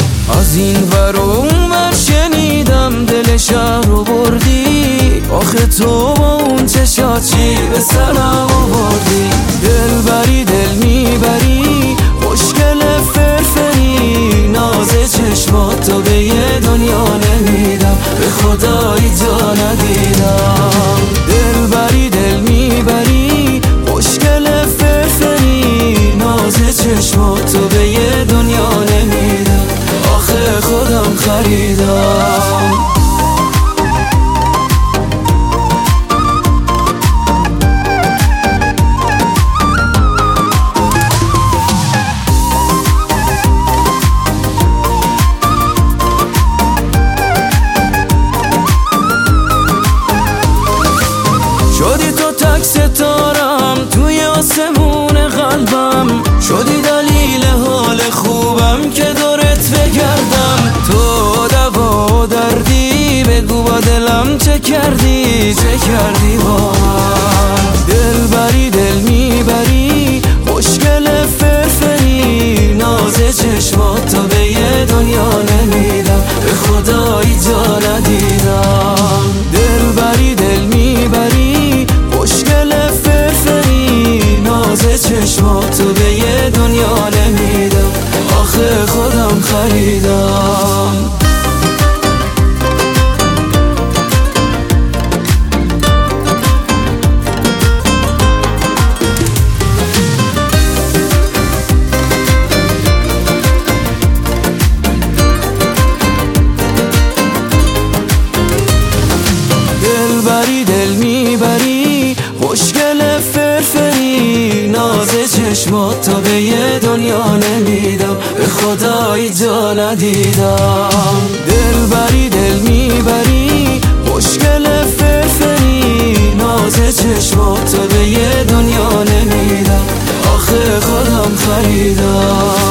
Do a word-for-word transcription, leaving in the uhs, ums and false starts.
از این ور و اون ور شنیدم دل شهر رو بردی، آخه تو با اون چشات چی به سرم آوردی؟ دل بری دل میبری خوشگل فرفری، ناز چشماتو به یه دنیا نمیدم، به خدایی جا ندیدم. دل بری دل میبری خوشگل فرفری، ناز چشماتو به یه دنیا نمیدم، آخه خودم خریدم. شدی تو تک ستارم توی آسمون قلبم، شدی دلیل حال خوبم که دورت بگردم. تو دوا و دردی بگو با دلم چه کردی، چه کردی با من؟ دل بری دل میبری خوشگل فرفری، ناز چشماتو به یه دنیا نمیدم، به خدایی جا ندیدم. دل بری دل میبری خوشگل فرفری، ناز چشماتو به یه دنیا نمیدم، آخه خودم خریدم. دل بری دل میبری خوشگل فرفری، ناز چشماتو به یه دنیا نمیدم، به خدایی جا ندیدم. دل بری دل میبری خوشگل فرفری، ناز چشماتو به یه دنیا نمیدم، آخه خودم خریدم.